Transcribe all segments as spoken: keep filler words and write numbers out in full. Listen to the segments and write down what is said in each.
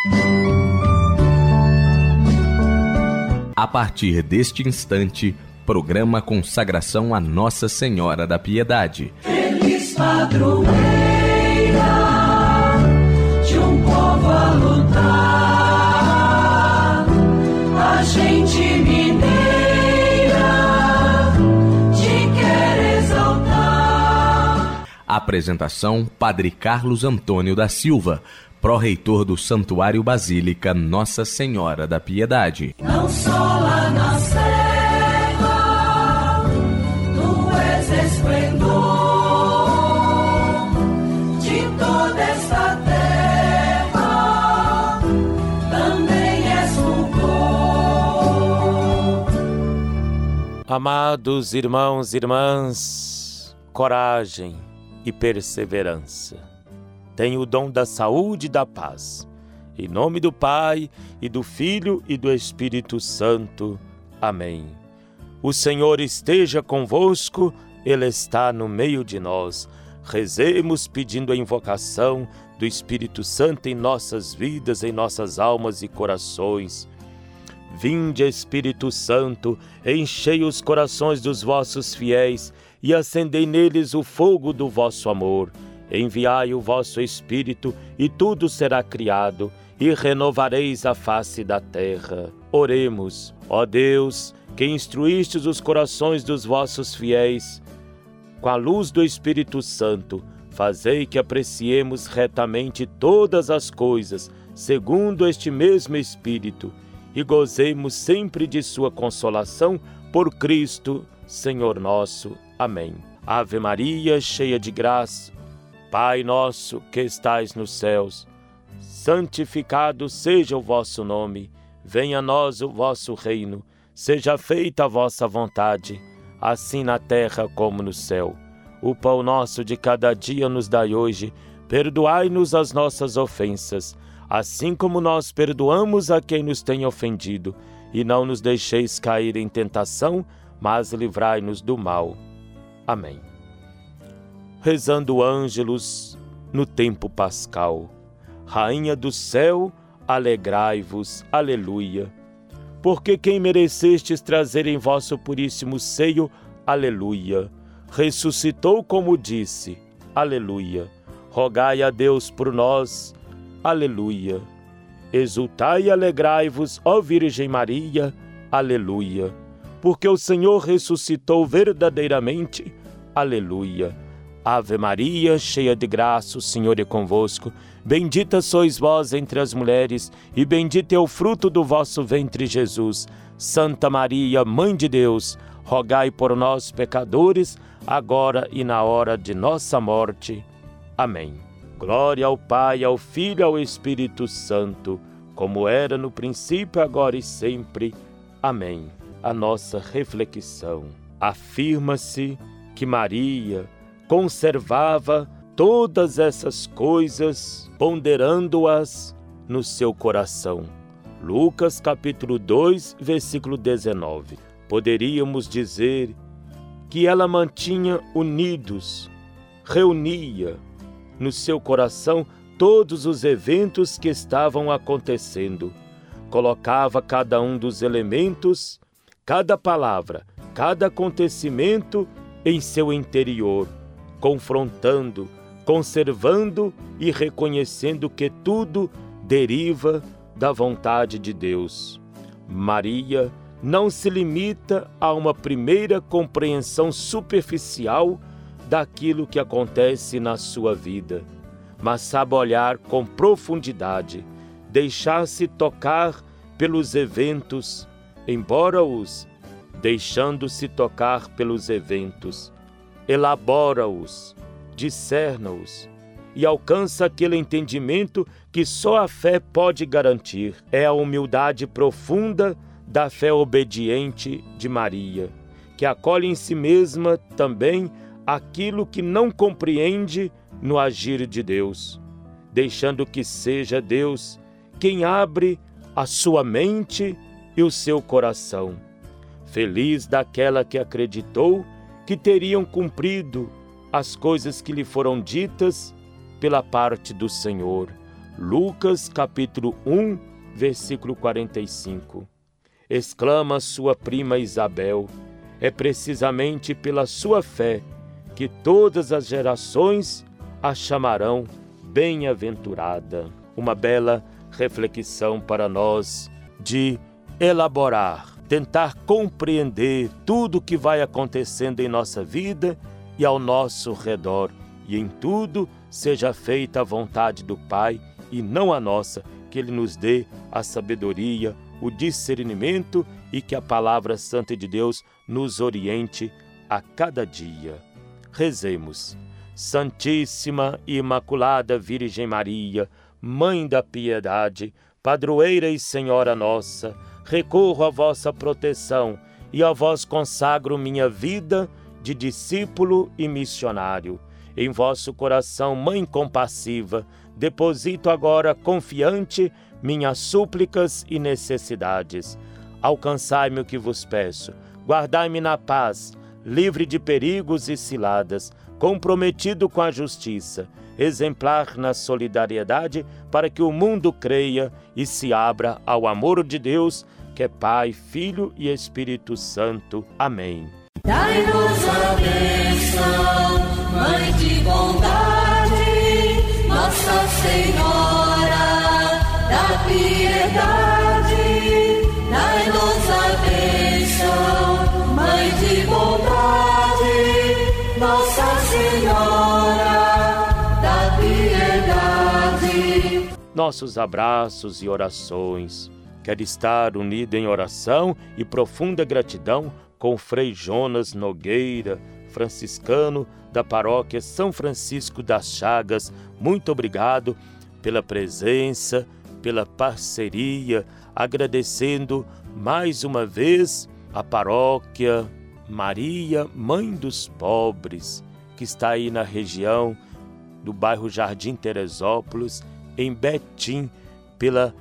A partir deste instante, programa Consagração a Nossa Senhora da Piedade. Feliz padroeira de um povo a lutar, a gente mineira te quer exaltar. Apresentação: Padre Carlos Antônio da Silva, pró-reitor do Santuário Basílica Nossa Senhora da Piedade. Não só lá na serra, tu és esplendor de toda esta terra, também és fulgor. Amados irmãos e irmãs, coragem e perseverança. Tem o dom da saúde e da paz. Em nome do Pai, e do Filho, e do Espírito Santo. Amém. O Senhor esteja convosco, Ele está no meio de nós. Rezemos pedindo a invocação do Espírito Santo em nossas vidas, em nossas almas e corações. Vinde, Espírito Santo, enchei os corações dos vossos fiéis e acendei neles o fogo do vosso amor. Enviai o vosso Espírito, e tudo será criado, e renovareis a face da terra. Oremos. Ó Deus, que instruístes os corações dos vossos fiéis, com a luz do Espírito Santo, fazei que apreciemos retamente todas as coisas, segundo este mesmo Espírito, e gozemos sempre de sua consolação, por Cristo, Senhor nosso. Amém. Ave Maria, cheia de graça, Pai nosso que estais nos céus, santificado seja o vosso nome, venha a nós o vosso reino, seja feita a vossa vontade, assim na terra como no céu. O pão nosso de cada dia nos dai hoje, perdoai-nos as nossas ofensas, assim como nós perdoamos a quem nos tem ofendido, e não nos deixeis cair em tentação, mas livrai-nos do mal. Amém. Rezando ângelos no tempo pascal. Rainha do céu, alegrai-vos, aleluia. Porque quem merecestes trazer em vosso puríssimo seio, aleluia. Ressuscitou como disse, aleluia. Rogai a Deus por nós, aleluia. Exultai e alegrai-vos, ó Virgem Maria, aleluia. Porque o Senhor ressuscitou verdadeiramente, aleluia. Ave Maria, cheia de graça, o Senhor é convosco. Bendita sois vós entre as mulheres, e bendito é o fruto do vosso ventre, Jesus. Santa Maria, Mãe de Deus, rogai por nós, pecadores, agora e na hora de nossa morte. Amém. Glória ao Pai, ao Filho e ao Espírito Santo, como era no princípio, agora e sempre. Amém. A nossa reflexão. Afirma-se que Maria conservava todas essas coisas, ponderando-as no seu coração. Lucas capítulo dois, versículo dezenove. Poderíamos dizer que ela mantinha unidos, reunia no seu coração todos os eventos que estavam acontecendo. Colocava cada um dos elementos, cada palavra, cada acontecimento em seu interior, confrontando, conservando e reconhecendo que tudo deriva da vontade de Deus. Maria não se limita a uma primeira compreensão superficial daquilo que acontece na sua vida, mas sabe olhar com profundidade, deixar-se tocar pelos eventos, embora os deixando-se tocar pelos eventos, elabora-os, discerna-os e alcança aquele entendimento que só a fé pode garantir. É a humildade profunda da fé obediente de Maria, que acolhe em si mesma também aquilo que não compreende no agir de Deus, deixando que seja Deus quem abre a sua mente e o seu coração. Feliz daquela que acreditou que teriam cumprido as coisas que lhe foram ditas pela parte do Senhor. Lucas capítulo um, versículo quarenta e cinco. Exclama sua prima Isabel: é precisamente pela sua fé que todas as gerações a chamarão bem-aventurada. Uma bela reflexão para nós de elaborar, tentar compreender tudo o que vai acontecendo em nossa vida e ao nosso redor, e em tudo seja feita a vontade do Pai e não a nossa, que Ele nos dê a sabedoria, o discernimento e que a Palavra Santa de Deus nos oriente a cada dia. Rezemos. Santíssima e Imaculada Virgem Maria, Mãe da Piedade, Padroeira e Senhora nossa, recorro à vossa proteção e a vós consagro minha vida de discípulo e missionário. Em vosso coração, Mãe compassiva, deposito agora confiante minhas súplicas e necessidades. Alcançai-me o que vos peço, guardai-me na paz, livre de perigos e ciladas, comprometido com a justiça, exemplar na solidariedade, para que o mundo creia e se abra ao amor de Deus, que é Pai, Filho e Espírito Santo. Amém. Dai-nos a bênção, Mãe de bondade, Nossa Senhora da piedade. Dai-nos a bênção, Mãe de bondade, Nossa Senhora da piedade. Nossos abraços e orações. Quero estar unido em oração e profunda gratidão com o Frei Jonas Nogueira, franciscano da paróquia São Francisco das Chagas. Muito obrigado pela presença, pela parceria, agradecendo mais uma vez a paróquia Maria, Mãe dos Pobres, que está aí na região do bairro Jardim Teresópolis, em Betim, pela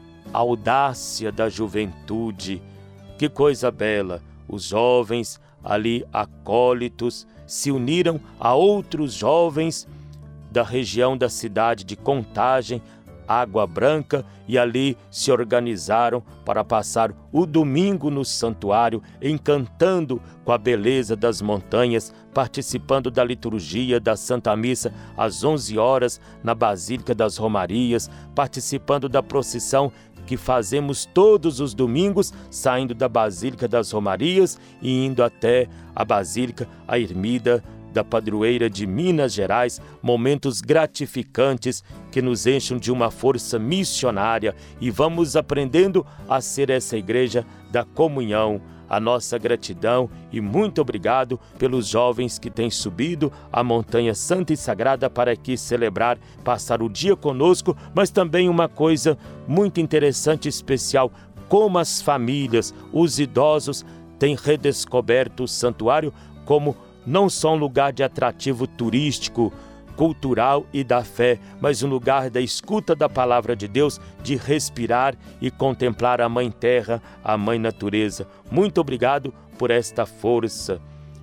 audácia da juventude. Que coisa bela! Os jovens ali acólitos se uniram a outros jovens da região da cidade de Contagem, Água Branca, e ali se organizaram para passar o domingo no santuário, encantando com a beleza das montanhas, participando da liturgia da Santa Missa às onze horas na Basílica das Romarias, participando da procissão que fazemos todos os domingos, saindo da Basílica das Romarias e indo até a Basílica, a ermida da Padroeira de Minas Gerais, momentos gratificantes que nos enchem de uma força missionária, e vamos aprendendo a ser essa igreja da comunhão. A nossa gratidão e muito obrigado pelos jovens que têm subido a montanha santa e sagrada para aqui celebrar, passar o dia conosco, mas também uma coisa muito interessante e especial, como as famílias, os idosos têm redescoberto o santuário como não só um lugar de atrativo turístico, cultural e da fé, mas um lugar da escuta da palavra de Deus, de respirar e contemplar a Mãe Terra, a Mãe Natureza. Muito obrigado por esta força.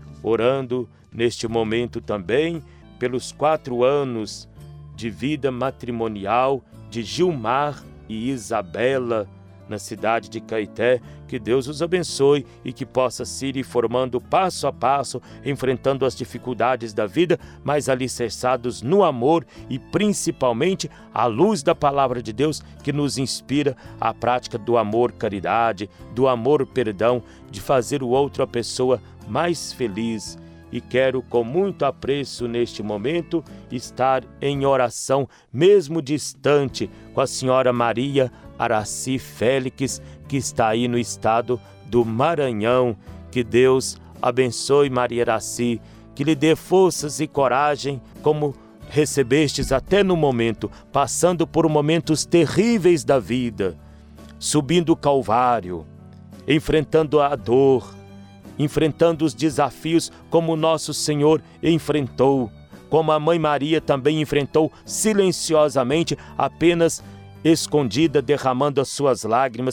Orando neste momento também pelos quatro anos de vida matrimonial de Gilmar e Isabela, na cidade de Caeté. Que Deus os abençoe e que possa se ir formando passo a passo, enfrentando as dificuldades da vida, mas alicerçados no amor e principalmente à luz da palavra de Deus, que nos inspira à prática do amor caridade, do amor perdão, de fazer o outro a pessoa mais feliz. E quero com muito apreço neste momento estar em oração, mesmo distante, com a senhora Maria Araci Félix, que está aí no estado do Maranhão. Que Deus abençoe Maria Araci, que lhe dê forças e coragem, como recebestes até no momento, passando por momentos terríveis da vida, subindo o Calvário, enfrentando a dor, enfrentando os desafios como nosso Senhor enfrentou, como a Mãe Maria também enfrentou silenciosamente, apenas escondida, derramando as suas lágrimas,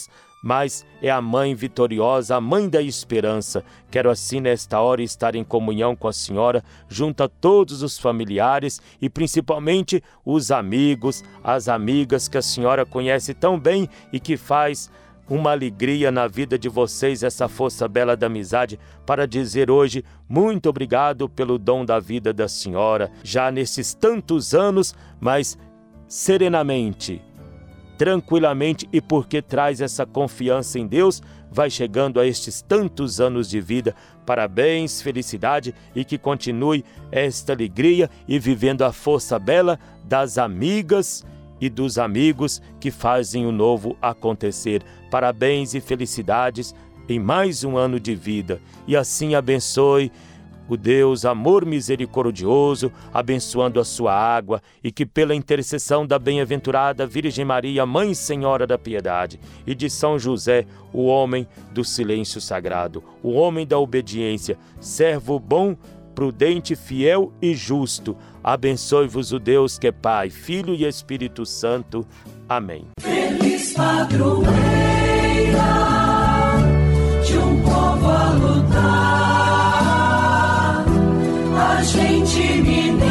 mas é a mãe vitoriosa, a mãe da esperança. Quero assim nesta hora estar em comunhão com a senhora, junto a todos os familiares e principalmente os amigos, as amigas que a senhora conhece tão bem e que faz uma alegria na vida de vocês, essa força bela da amizade, para dizer hoje muito obrigado pelo dom da vida da senhora, já nesses tantos anos, mas serenamente, tranquilamente, e porque traz essa confiança em Deus, vai chegando a estes tantos anos de vida. Parabéns, felicidade, e que continue esta alegria e vivendo a força bela das amigas e dos amigos que fazem o novo acontecer. Parabéns e felicidades em mais um ano de vida. E assim abençoe o Deus, amor misericordioso, abençoando a sua água, e que pela intercessão da bem-aventurada Virgem Maria, Mãe e Senhora da Piedade, e de São José, o homem do silêncio sagrado, o homem da obediência, servo bom, prudente, fiel e justo, abençoe-vos o Deus que é Pai, Filho e Espírito Santo. Amém. Feliz padroeira de um povo a lutar, a gente mineira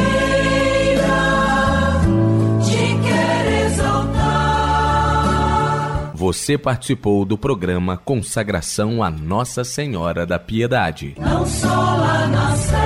te quer exaltar. Você participou do programa Consagração a Nossa Senhora da Piedade. Não só lá na